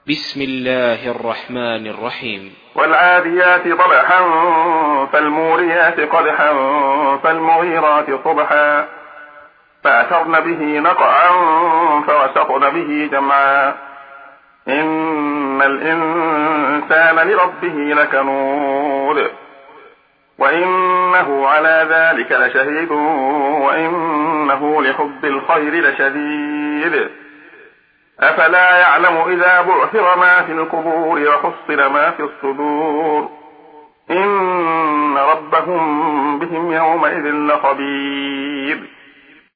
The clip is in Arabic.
بسم الله الرحمن الرحيم. والعاديات ضبحا فالموريات قدحا فالمغيرات صبحا فأثرن به نقعا فوسطن به جمعا إن الإنسان لربه لكنود وإنه على ذلك لشهيد وإنه لحب الخير لشديد أفلا يعلم إذا بعثر ما في القبور وحصل ما في الصدور إن ربهم بهم يومئذ لخبير